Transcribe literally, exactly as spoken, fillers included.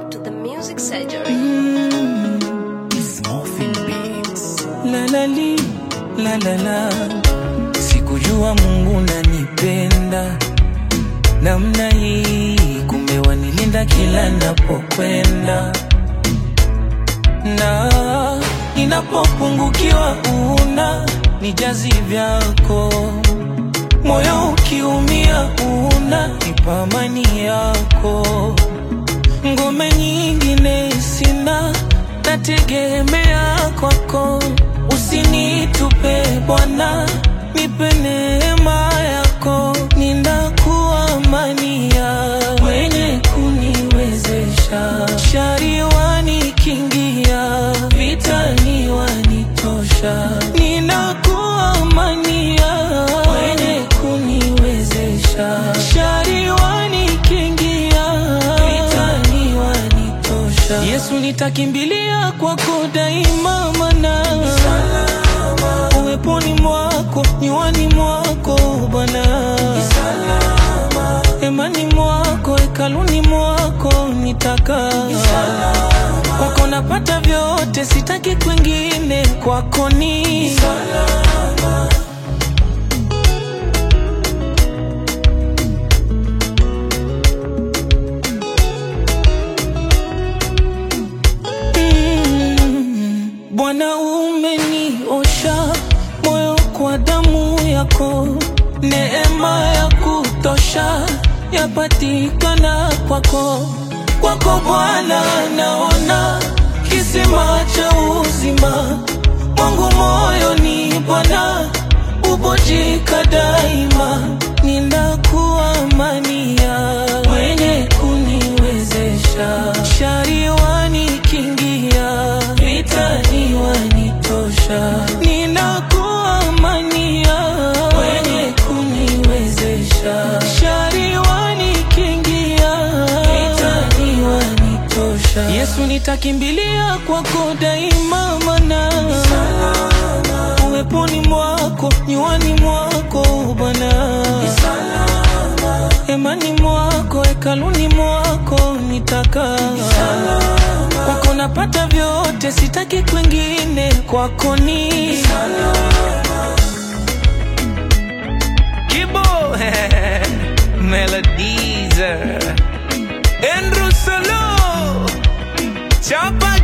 to the music surgery. Mm, it's Morphine Beats. La la li, la la la. Sikujua Mungu nanipenda namna hii, kumbe wanilinda kila napokwenda. Na ninapopungukiwa una nijazi vyako, moyo ukiumia una nipa amani yako. Ngome nyingine sina, nategemea kwako. Usinitupe Bwana, nipe neema yako. Ninakuwa amani ya mwenye kuniwezesha, shari wanikingia, vitani wanitosha. Ninakuwa amani ya mwenye kuniwezesha, shari wanikingia, vitani wanitosha. Yesu nitakimbilia kwako daima, mana salama uweponi mwako, nyuani mwako Bwana. Emani mwako, hekaluni mwako nitaka. Kwako napata vyote, sitaki kwingine, kwako ni salama. Mm, Bwana umeniosha moyo kwa damu yako, neema ya kutosha yapatikana kwako. Kwako Bwana naona kisima cha uzima, mwangu moyo ni Bwana ubojika daima. Ninakuwa amani ya mwenye kuniwezesha, shari wanikingia, vitani wanitosha. Ninakuwa amani ya mwenye kuniwezesha, shari wanikingia, vitani wanitosha. Yesu nitakimbilia kwako daima, mana salama uweponi mwako, nyuani mwako Bwana. Emani mwako, hekaluni mwako nitaka. Kwako napata vyote, sitaki kwingine, kwako ni salama. Kibo Melodies Andrew Solo Chapa